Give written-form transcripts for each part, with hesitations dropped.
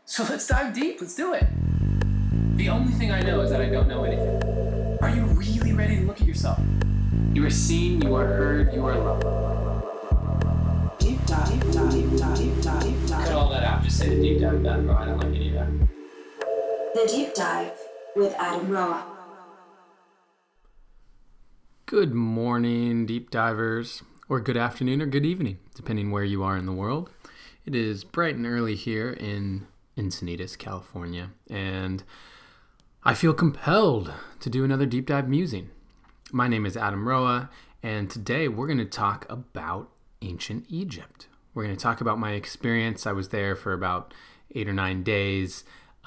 So let's dive deep. Let's do it. The only thing I know is that I don't know anything. Are you really ready to look at yourself? You are seen, you are heard, you are loved. Deep dive, deep dive, deep dive, deep dive, deep dive. Cut all that out. Just say the deep dive, Adam Roa. I don't like any of that. The Deep Dive with Adam Roa. Good morning, deep divers, or good afternoon or good evening, depending where you are in the world. It is bright and early here in Encinitas, California, and I feel compelled to do another deep dive musing. My name is Adam Roa, and today we're going to talk about ancient Egypt. We're going to talk about my experience. I was there for about 8 or 9 days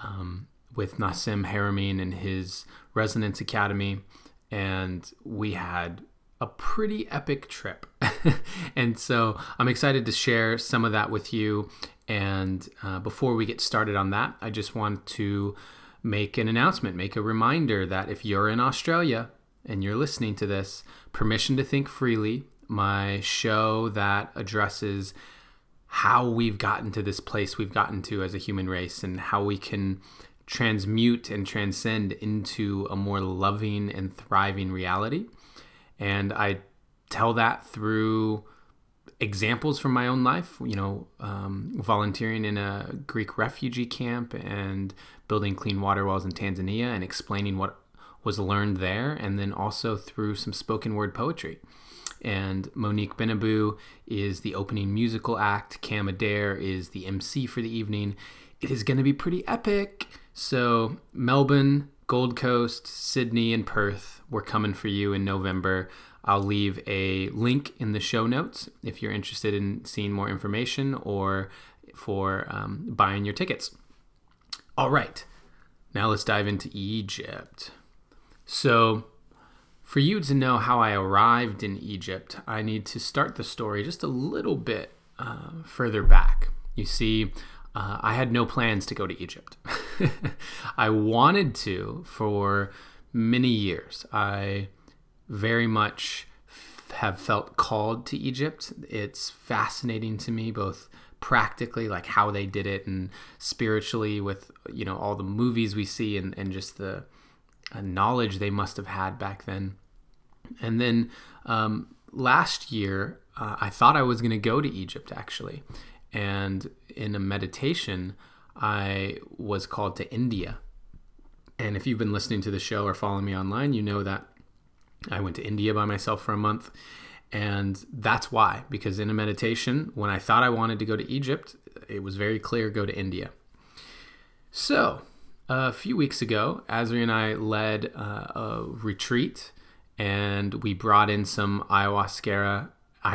with Nassim Haramein and his Resonance Academy, and we had a pretty epic trip. And so I'm excited to share some of that with you. And before we get started on that, I just want to make an announcement, make a reminder that if you're in Australia and you're listening to this, Permission to Think Freely, my show that addresses how we've gotten to this place we've gotten to as a human race and how we can transmute and transcend into a more loving and thriving reality. And I tell that through examples from my own life, volunteering in a Greek refugee camp and building clean water wells in Tanzania and explaining what was learned there, and then also through some spoken word poetry. And Monique Benabu is the opening musical act. Cam Adair is the MC for the evening. It is going to be pretty epic. So Melbourne, Gold Coast, Sydney, and Perth, we're coming for you in November. I'll leave a link in the show notes if you're interested in seeing more information or for buying your tickets. All right, now let's dive into Egypt. So for you to know how I arrived in Egypt, I need to start the story just a little bit further back. You see, I had no plans to go to Egypt. I wanted to for many years. I very much have felt called to Egypt. It's fascinating to me, both practically, like how they did it, and spiritually with, all the movies we see and just the knowledge they must have had back then. And then last year, I thought I was going to go to Egypt, actually. And in a meditation, I was called to India. And if you've been listening to the show or following me online, you know that I went to India by myself for a month. And that's why, because in a meditation, when I thought I wanted to go to Egypt, it was very clear, go to India. So a few weeks ago, Azri and I led a retreat, and we brought in some ayahuascaros,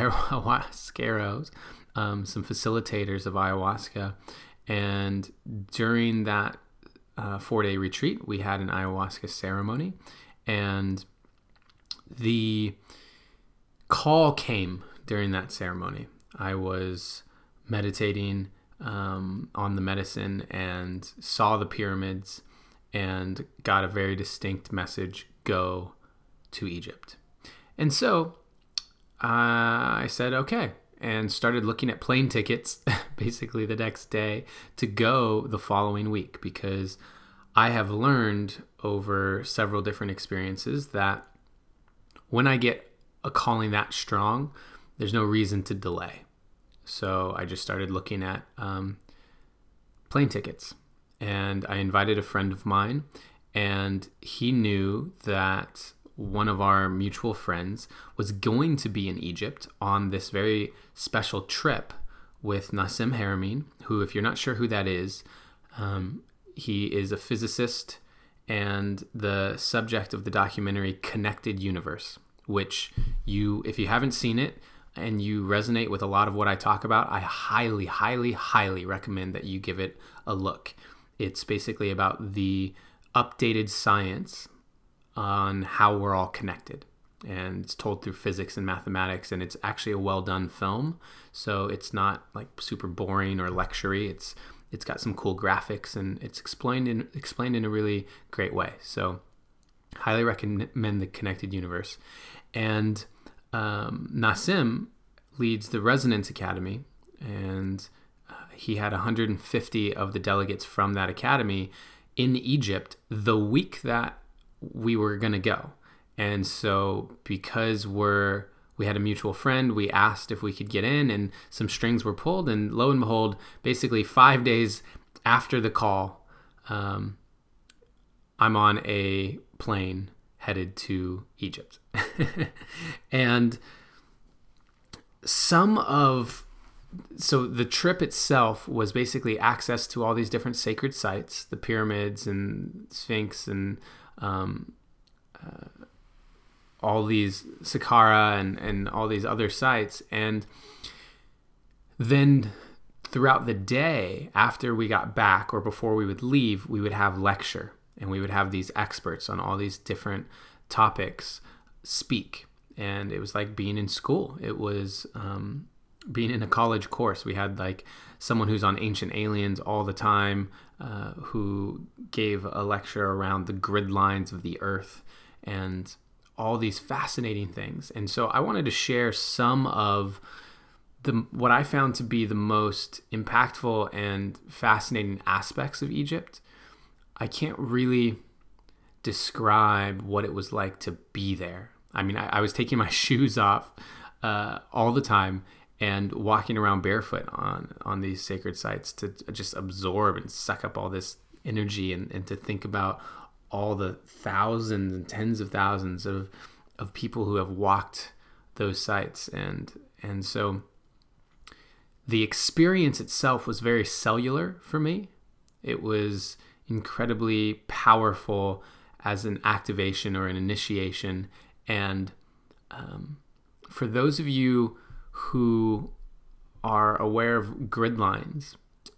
some facilitators of ayahuasca. And during that 4-day retreat, we had an ayahuasca ceremony, and the call came during that ceremony. I was meditating on the medicine and saw the pyramids and got a very distinct message: go to Egypt. And so I said, okay, and started looking at plane tickets basically the next day to go the following week, because I have learned over several different experiences that when I get a calling that strong, there's no reason to delay. So I just started looking at plane tickets, and I invited a friend of mine, and he knew that one of our mutual friends was going to be in Egypt on this very special trip with Nassim Haramein, who, if you're not sure who that is, he is a physicist and the subject of the documentary Connected Universe, which if you haven't seen it and you resonate with a lot of what I talk about, I highly, highly, highly recommend that you give it a look. It's basically about the updated science on how we're all connected. And it's told through physics and mathematics, and it's actually a well-done film. So it's not like super boring or lecture-y. It's got some cool graphics, and it's explained in a really great way. So highly recommend the Connected Universe. And Nassim leads the Resonance Academy, and he had 150 of the delegates from that academy in Egypt the week that we were going to go. And so because we had a mutual friend, we asked if we could get in, and some strings were pulled, and lo and behold, basically 5 days after the call, I'm on a plane headed to Egypt. And so the trip itself was basically access to all these different sacred sites, the pyramids and Sphinx and all these Saqqara and all these other sites. And then throughout the day after we got back or before we would leave, we would have lecture, and we would have these experts on all these different topics speak. And it was like being in school. It was being in a college course. We had like someone who's on ancient aliens all the time, who gave a lecture around the grid lines of the earth and all these fascinating things. And so I wanted to share some of what I found to be the most impactful and fascinating aspects of Egypt. I can't really describe what it was like to be there. I mean, I was taking my shoes off all the time and walking around barefoot on these sacred sites to just absorb and suck up all this energy and to think about all the thousands and tens of thousands of people who have walked those sites. And so the experience itself was very cellular for me. It was incredibly powerful as an activation or an initiation. And for those of you who are aware of grid lines,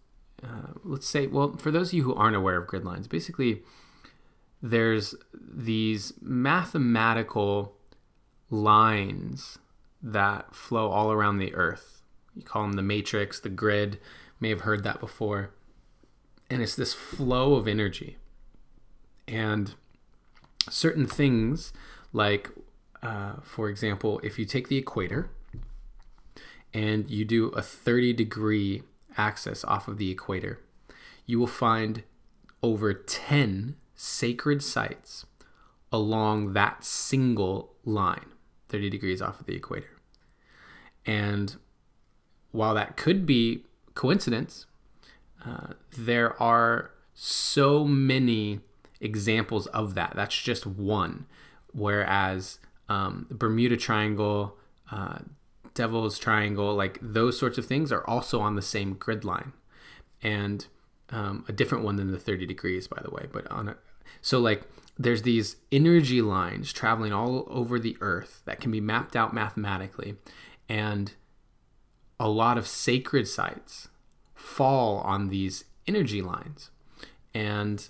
for those of you who aren't aware of grid lines, basically there's these mathematical lines that flow all around the earth. You call them the matrix, the grid. You may have heard that before. And it's this flow of energy. And certain things like, for example, if you take the equator and you do a 30-degree axis off of the equator, you will find over 10 sacred sites along that single line, 30 degrees off of the equator. And while that could be coincidence, there are so many examples of that. That's just one. Whereas the Bermuda Triangle, Devil's Triangle, like those sorts of things are also on the same grid line. And a different one than the 30 degrees, by the way. So like there's these energy lines traveling all over the earth that can be mapped out mathematically. And a lot of sacred sites fall on these energy lines. And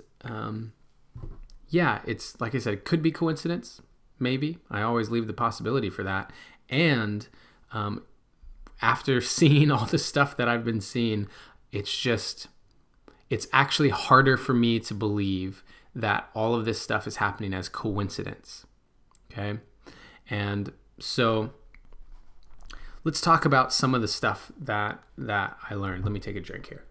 it's like I said, it could be coincidence, maybe. I always leave the possibility for that. And after seeing all the stuff that I've been seeing, it's actually harder for me to believe that all of this stuff is happening as coincidence. Okay? And so let's talk about some of the stuff that I learned. Let me take a drink here.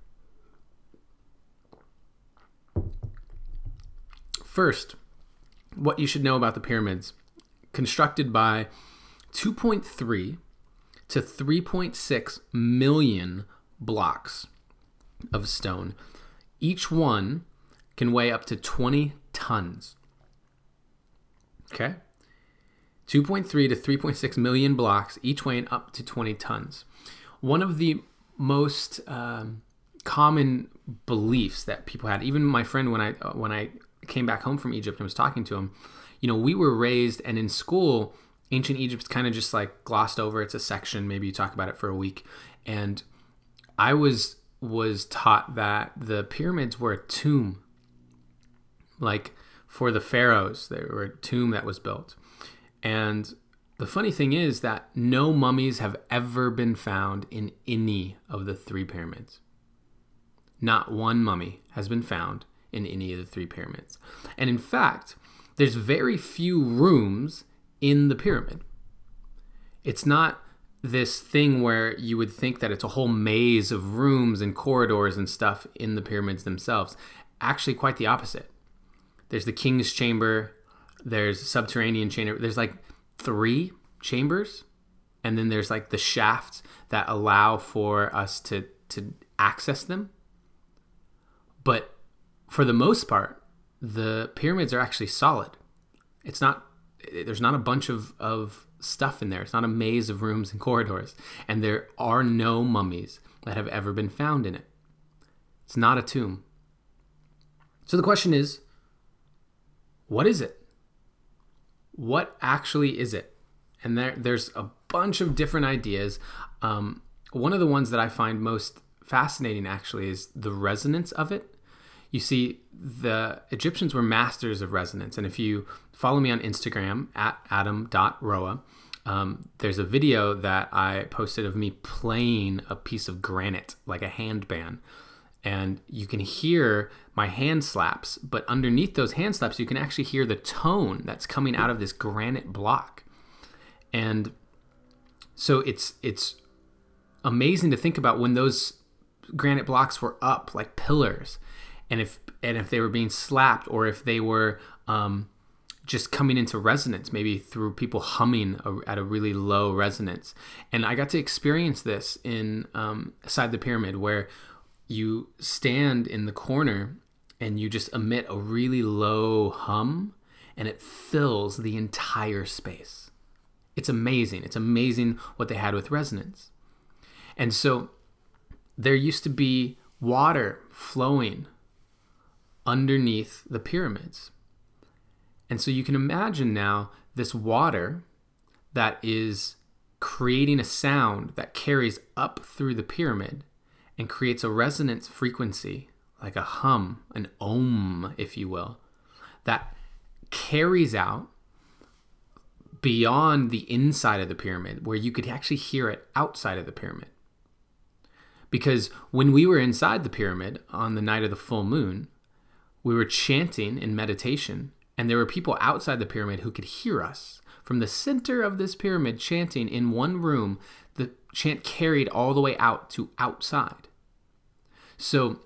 First, what you should know about the pyramids. Constructed by 2.3 to 3.6 million blocks of stone. Each one can weigh up to 20 tons. Okay? 2.3 to 3.6 million blocks, each weighing up to 20 tons. One of the most common beliefs that people had, even my friend when I came back home from Egypt and was talking to him, we were raised, and in school, ancient Egypt's kind of just like glossed over. It's a section, maybe you talk about it for a week. And I was taught that the pyramids were a tomb. Like for the pharaohs, they were a tomb that was built. And the funny thing is that no mummies have ever been found in any of the three pyramids. Not one mummy has been found in any of the three pyramids. And in fact, there's very few rooms in the pyramid. It's not this thing where you would think that it's a whole maze of rooms and corridors and stuff in the pyramids themselves. Actually, quite the opposite. There's the king's chamber, there's subterranean chamber, there's like 3 chambers, and then there's like the shafts that allow for us to access them. But for the most part, the pyramids are actually solid. There's not a bunch of stuff in there. It's not a maze of rooms and corridors. And there are no mummies that have ever been found in it. It's not a tomb. So the question is, what is it? What actually is it? And there's a bunch of different ideas. One of the ones that I find most fascinating actually is the resonance of it. You see, the Egyptians were masters of resonance. And if you follow me on Instagram at adam.roa, there's a video that I posted of me playing a piece of granite, like a handband. And you can hear my hand slaps, but underneath those hand slaps, you can actually hear the tone that's coming out of this granite block. And so it's amazing to think about when those granite blocks were up like pillars, and if they were being slapped, or if they were just coming into resonance, maybe through people humming at a really low resonance. And I got to experience this inside the pyramid, where you stand in the corner and you just emit a really low hum, and it fills the entire space. It's amazing. It's amazing what they had with resonance. And so there used to be water flowing underneath the pyramids. And so you can imagine now this water that is creating a sound that carries up through the pyramid and creates a resonance frequency, like a hum, an ohm, if you will, that carries out beyond the inside of the pyramid, where you could actually hear it outside of the pyramid. Because when we were inside the pyramid on the night of the full moon, we were chanting in meditation, and there were people outside the pyramid who could hear us. From the center of this pyramid chanting in one room, the chant carried all the way out to outside. So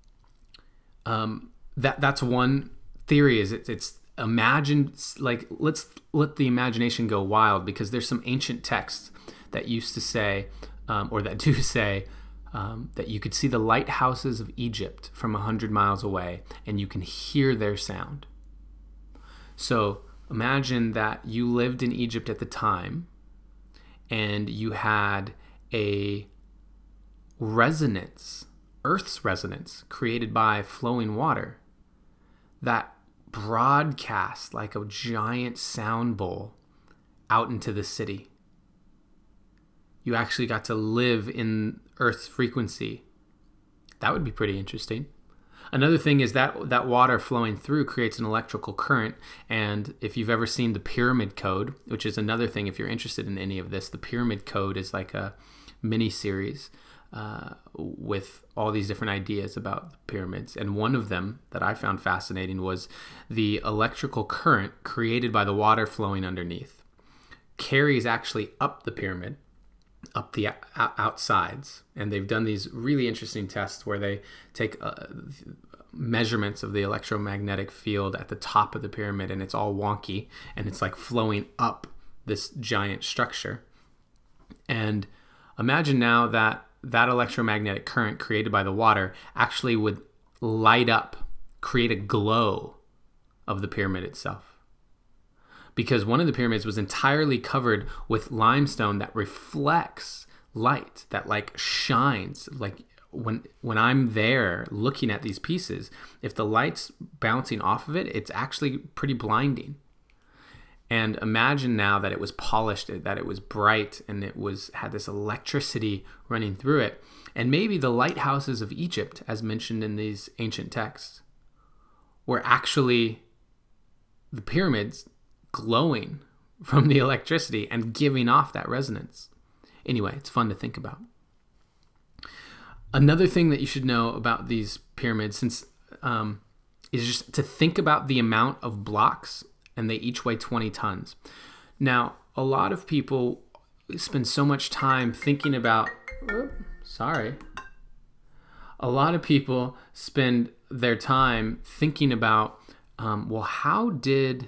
that's one theory. Is it's imagine, like, let's let the imagination go wild, because there's some ancient texts that used to say, or that do say, that you could see the lighthouses of Egypt from 100 miles away, and you can hear their sound. So imagine that you lived in Egypt at the time, and you had a resonance, Earth's resonance, created by flowing water that broadcast like a giant sound bowl out into the city. You actually got to live in Earth's frequency. That would be pretty interesting. Another thing is that water flowing through creates an electrical current. And if you've ever seen the Pyramid Code, which is another thing, if you're interested in any of this, the Pyramid Code is like a mini series with all these different ideas about the pyramids. And one of them that I found fascinating was the electrical current created by the water flowing underneath carries actually up the pyramid, up the outsides. And they've done these really interesting tests where they take measurements of the electromagnetic field at the top of the pyramid, and it's all wonky, and it's like flowing up this giant structure. And imagine now that electromagnetic current created by the water actually would light up, create a glow of the pyramid itself. Because one of the pyramids was entirely covered with limestone that reflects light, that like shines. Like when I'm there looking at these pieces, if the light's bouncing off of it, it's actually pretty blinding. And imagine now that it was polished, that it was bright, and had this electricity running through it. And maybe the lighthouses of Egypt, as mentioned in these ancient texts, were actually the pyramids glowing from the electricity and giving off that resonance. Anyway, it's fun to think about. Another thing that you should know about these pyramids, is just to think about the amount of blocks, and they each weigh 20 tons. Now, a lot of people spend so much time thinking about, a lot of people spend their time thinking about, well, how did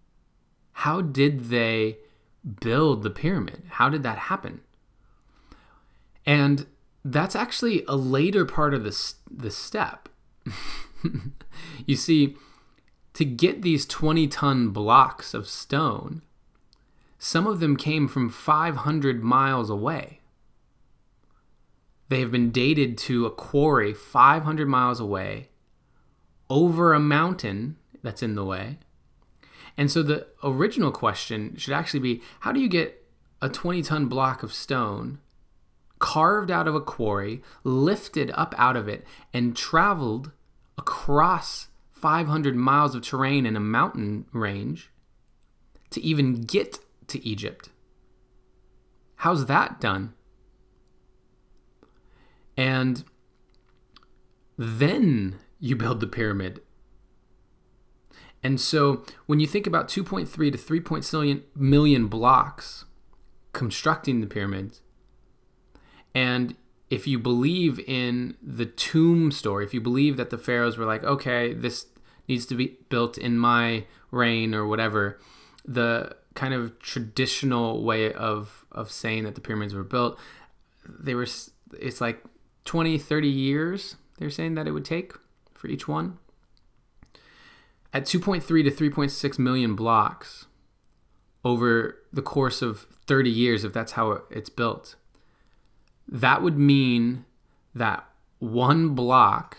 they build the pyramid? How did that happen? And that's actually a later part of the step. You see, to get these 20-ton blocks of stone, some of them came from 500 miles away. They have been dated to a quarry 500 miles away, over a mountain that's in the way. And so the original question should actually be, how do you get a 20-ton block of stone carved out of a quarry, lifted up out of it, and traveled across 500 miles of terrain in a mountain range to even get to Egypt? How's that done? And then you build the pyramid. And so when you think about 2.3 to 3 million blocks constructing the pyramids, and if you believe in the tomb story, if you believe that the pharaohs were like, okay, this needs to be built in my reign or whatever, the kind of traditional way of saying that the pyramids were built, it's like 20, 30 years they're saying that it would take for each one. At 2.3 to 3.6 million blocks over the course of 30 years, if that's how it's built, that would mean that one block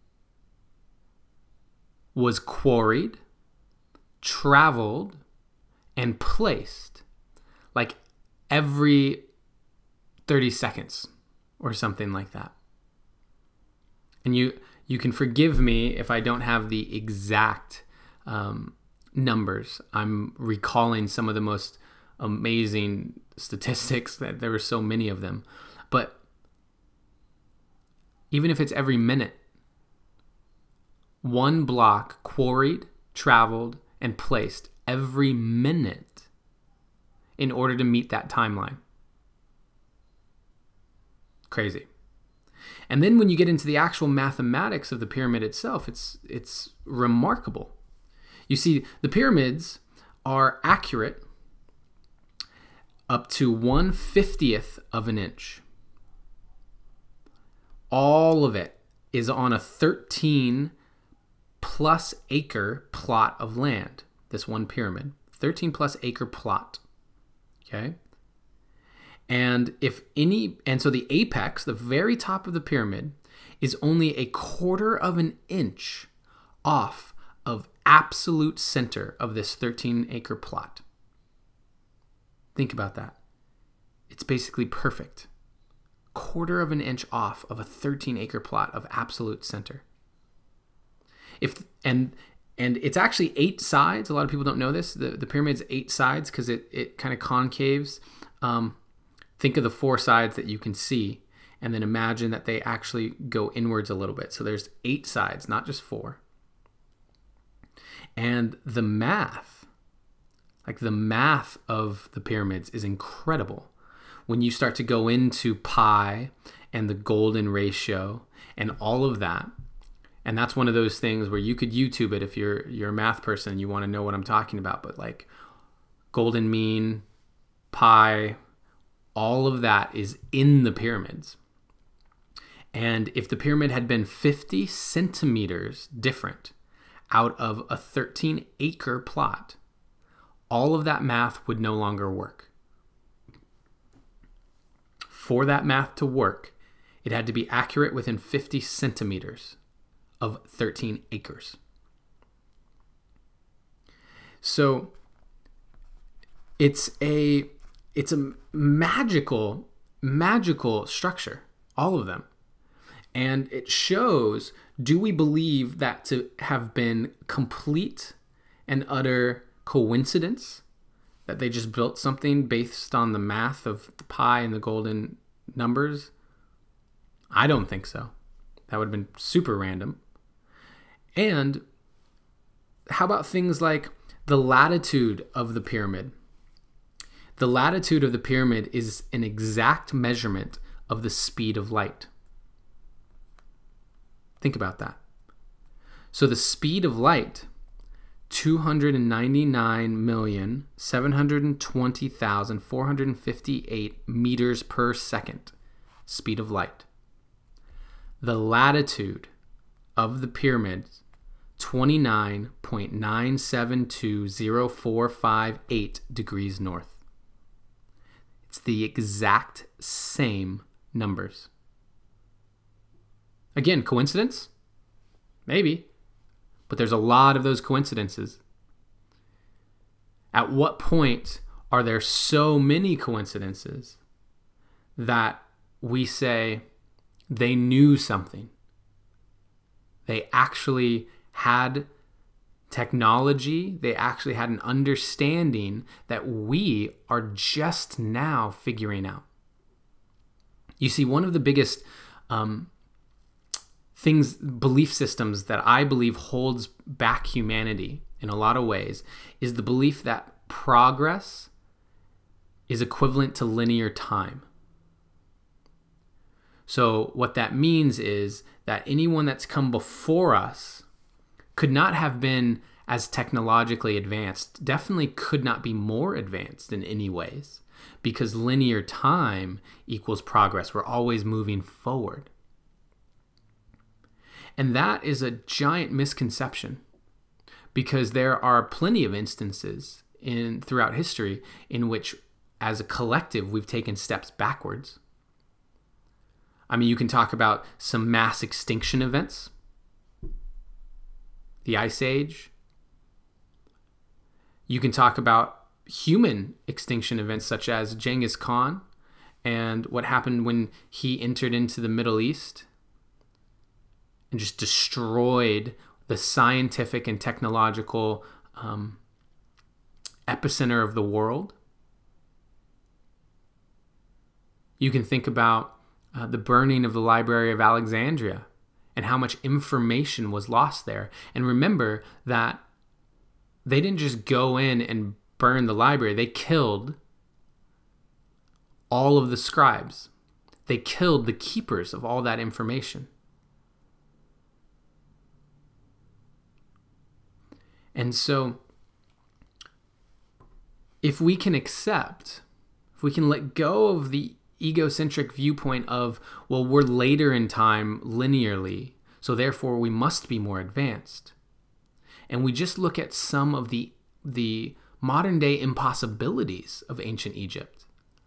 was quarried, traveled, and placed like every 30 seconds or something like that. And you can forgive me if I don't have the exact numbers. I'm recalling some of the most amazing statistics, that there were so many of them. But even if it's every minute, one block quarried, traveled, and placed every minute in order to meet that timeline. Crazy. And then when you get into the actual mathematics of the pyramid itself, it's remarkable. You see, the pyramids are accurate up to 1/50th of an inch. All of it is on a 13 plus acre plot of land. This one pyramid, 13 plus acre plot. Okay. And so the apex, the very top of the pyramid, is only a quarter of an inch off of absolute center of this 13 acre plot. Think about that. It's basically perfect. Quarter of an inch off of a 13 acre plot of absolute center. And it's actually 8 sides. A lot of people don't know this. The pyramid's 8 sides because it kind of concaves. Think of the 4 sides that you can see, and then imagine that they actually go inwards a little bit. So there's 8 sides, not just 4. And the math of the pyramids is incredible. When you start to go into pi and the golden ratio and all of that, and that's one of those things where you could YouTube it if you're a math person and you want to know what I'm talking about. But like golden mean, pi, all of that is in the pyramids. And if the pyramid had been 50 centimeters different out of a 13 acre plot, all of that math would no longer work. For that math to work, it had to be accurate within 50 centimeters of 13 acres. So it's a magical structure, all of them. And it shows, do we believe that to have been complete and utter coincidence, that they just built something based on the math of the pi and the golden numbers? I don't think so. That would have been super random. And how about things like the latitude of the pyramid? The latitude of the pyramid is an exact measurement of the speed of light. Think about that. So the speed of light, 299,720,458 meters per second, speed of light. The latitude of the pyramid, 29.9720458 degrees north. It's the exact same numbers. Again, coincidence? Maybe. But there's a lot of those coincidences. At what point are there so many coincidences that we say they knew something? They actually had technology, they actually had an understanding that we are just now figuring out. You see, one of the biggest belief systems that I believe holds back humanity in a lot of ways is the belief that progress is equivalent to linear time. So what that means is that anyone that's come before us could not have been as technologically advanced, definitely could not be more advanced in any ways, because linear time equals progress. We're always moving forward. And that is a giant misconception, because there are plenty of instances throughout history in which, as a collective, we've taken steps backwards. I mean, you can talk about some mass extinction events, the Ice Age. You can talk about human extinction events such as Genghis Khan and what happened when he entered into the Middle East and just destroyed the scientific and technological epicenter of the world. You can think about the burning of the Library of Alexandria and how much information was lost there. And remember that they didn't just go in and burn the library. They killed all of the scribes. They killed the keepers of all that information. And so if we can let go of the egocentric viewpoint of, well, we're later in time linearly, so therefore we must be more advanced, and we just look at some of the modern day impossibilities of ancient Egypt.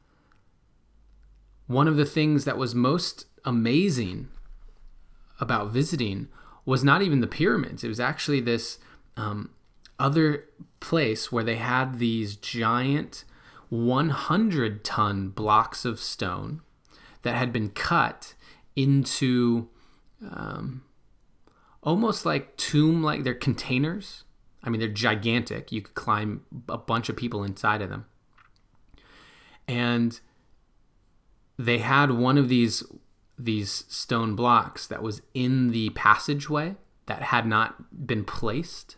One of the things that was most amazing about visiting was not even the pyramids. It was actually this other place where they had these giant 100-ton blocks of stone that had been cut into almost like tomb-like. They're containers. I mean, they're gigantic. You could climb a bunch of people inside of them. And they had one of these stone blocks that was in the passageway that had not been placed.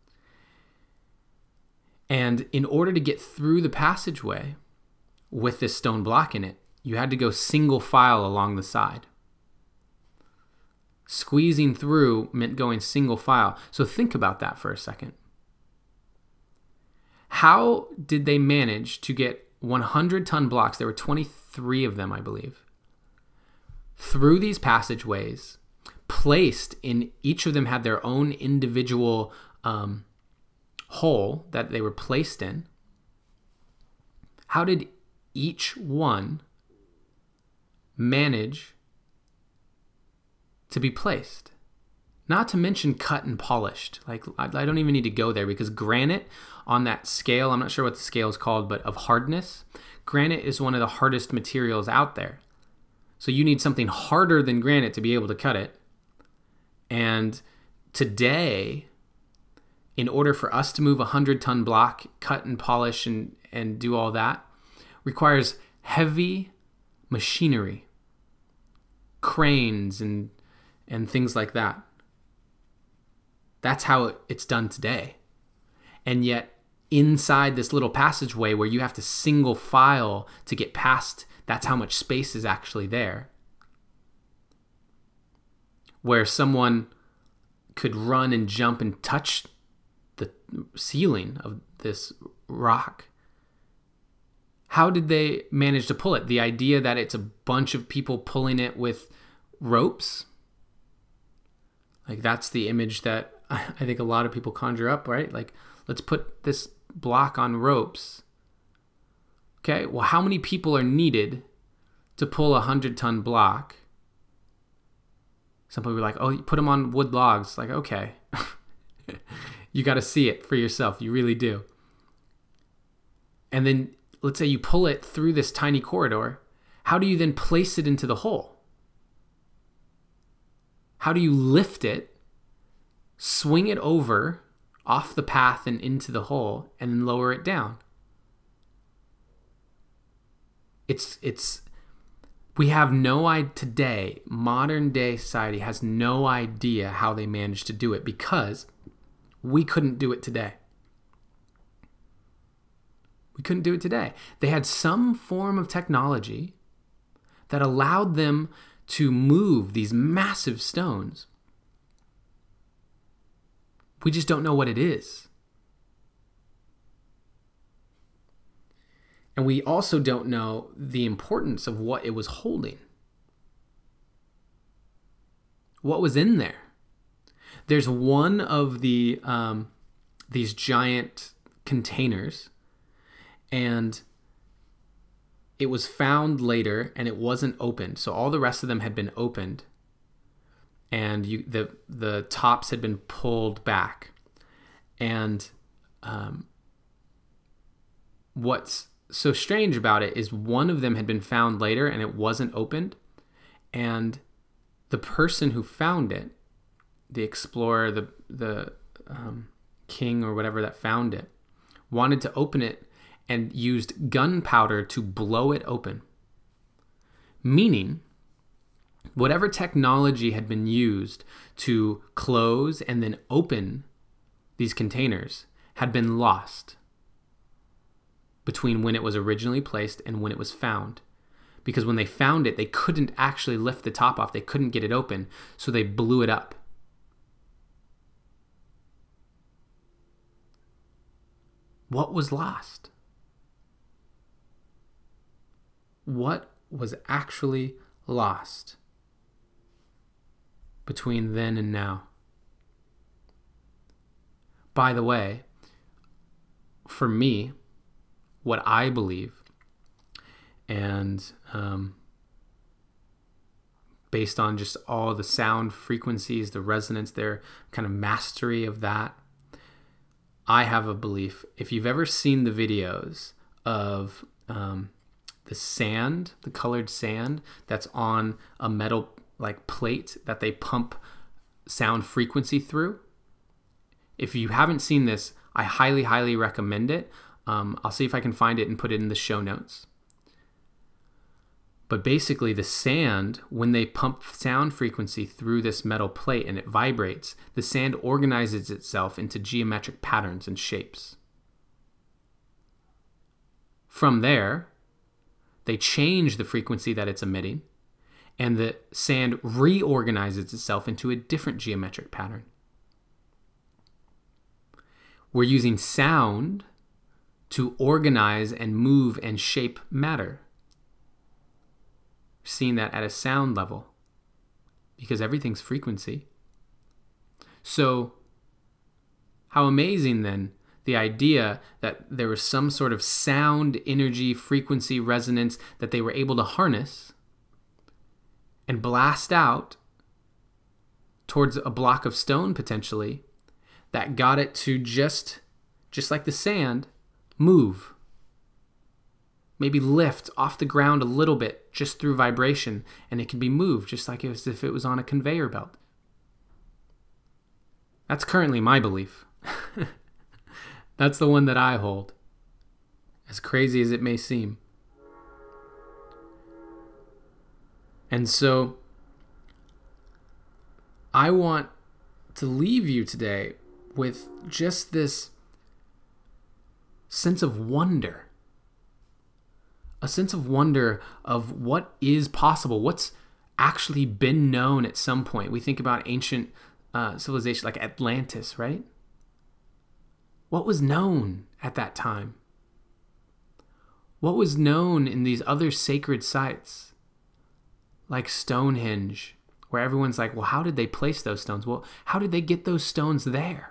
And in order to get through the passageway with this stone block in it, you had to go single file along the side. Squeezing through meant going single file. So think about that for a second. How did they manage to get 100-ton blocks, there were 23 of them, I believe, through these passageways, placed in, each of them had their own individual hole that they were placed in? How did each one manage to be placed? Not to mention cut and polished. Like, I don't even need to go there, because granite on that scale, I'm not sure what the scale is called, but of hardness, granite is one of the hardest materials out there. So you need something harder than granite to be able to cut it. And today, in order for us to move a 100-ton block, cut and polish and do all that, requires heavy machinery, cranes and things like that. That's how it's done today. And yet, inside this little passageway where you have to single file to get past. That's how much space is actually there. Where someone could run and jump and touch the ceiling of this rock. How did they manage to pull it? The idea that it's a bunch of people pulling it with ropes? Like, that's the image that I think a lot of people conjure up, right? Like, let's put this block on ropes. Okay, well, how many people are needed to pull a 100-ton block? Some people are like, oh, you put them on wood logs. Like, okay. You got to see it for yourself. You really do. And then let's say you pull it through this tiny corridor. How do you then place it into the hole? How do you lift it, swing it over off the path and into the hole, and then lower it down? We have no idea today. Modern day society has no idea how they managed to do it because we couldn't do it today. We couldn't do it today. They had some form of technology that allowed them to move these massive stones. We just don't know what it is. And we also don't know the importance of what it was holding. What was in there? There's one of the these giant containers, and it was found later, and it wasn't opened. So all the rest of them had been opened, and the tops had been pulled back. And what's so strange about it is one of them had been found later, and it wasn't opened. And the person who found it, the explorer, the king or whatever that found it, wanted to open it and used gunpowder to blow it open. Meaning, whatever technology had been used to close and then open these containers had been lost between when it was originally placed and when it was found. Because when they found it, they couldn't actually lift the top off. They couldn't get it open, so they blew it up. What was lost? What was actually lost between then and now? By the way, for me, what I believe, and based on just all the sound frequencies, the resonance, their kind of mastery of that, I have a belief. If you've ever seen the videos of the sand, the colored sand that's on a metal like plate that they pump sound frequency through, if you haven't seen this, I highly, highly recommend it. I'll see if I can find it and put it in the show notes. But basically, the sand, when they pump sound frequency through this metal plate and it vibrates, the sand organizes itself into geometric patterns and shapes. From there, they change the frequency that it's emitting, and the sand reorganizes itself into a different geometric pattern. We're using sound to organize and move and shape matter. Seeing that at a sound level, because everything's frequency. So how amazing then the idea that there was some sort of sound, energy, frequency, resonance that they were able to harness and blast out towards a block of stone potentially, that got it to just like the sand, move. Maybe lift off the ground a little bit just through vibration, and it can be moved just like as if it was on a conveyor belt. That's currently my belief. That's the one that I hold, as crazy as it may seem. And so I want to leave you today with just this sense of wonder. A sense of wonder of what is possible, what's actually been known at some point. We think about ancient civilization like Atlantis, right? What was known at that time? What was known in these other sacred sites, like Stonehenge, where everyone's like, well, how did they place those stones? Well, how did they get those stones there?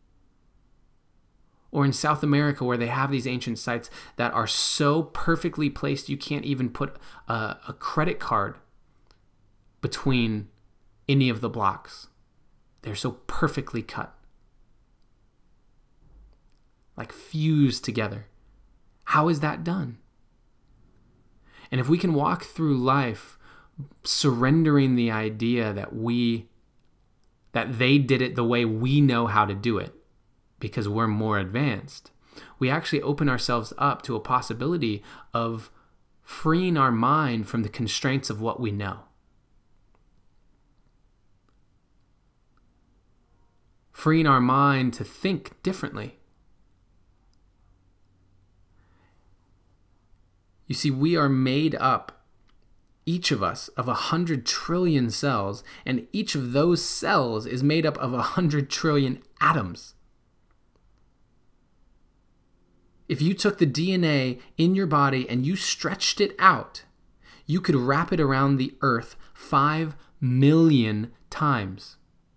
Or in South America, where they have these ancient sites that are so perfectly placed, you can't even put a credit card between any of the blocks. They're so perfectly cut, like fused together. How is that done? And if we can walk through life surrendering the idea that they did it the way we know how to do it, because we're more advanced, we actually open ourselves up to a possibility of freeing our mind from the constraints of what we know. Freeing our mind to think differently. You see, we are made up, each of us, of 100 trillion cells, and each of those cells is made up of 100 trillion atoms. If you took the DNA in your body and you stretched it out, you could wrap it around the earth 5 million times.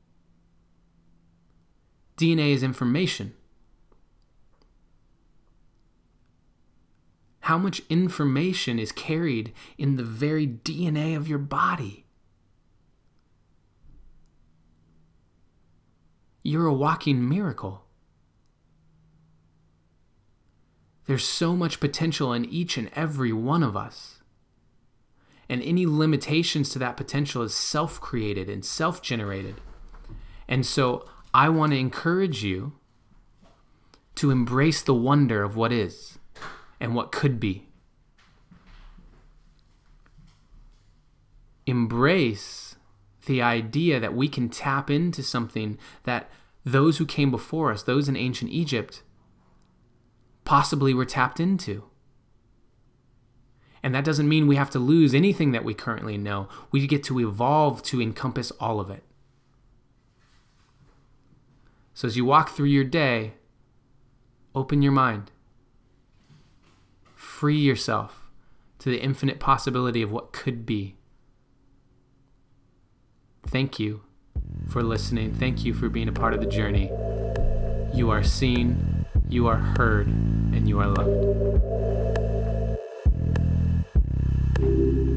DNA is information. How much information is carried in the very DNA of your body? You're a walking miracle. There's so much potential in each and every one of us. And any limitations to that potential is self-created and self-generated. And so I want to encourage you to embrace the wonder of what is and what could be. Embrace the idea that we can tap into something that those who came before us, those in ancient Egypt, possibly were tapped into. And that doesn't mean we have to lose anything that we currently know. We get to evolve to encompass all of it. So as you walk through your day, open your mind. Free yourself to the infinite possibility of what could be. Thank you for listening. Thank you for being a part of the journey. You are seen, you are heard, and you are loved.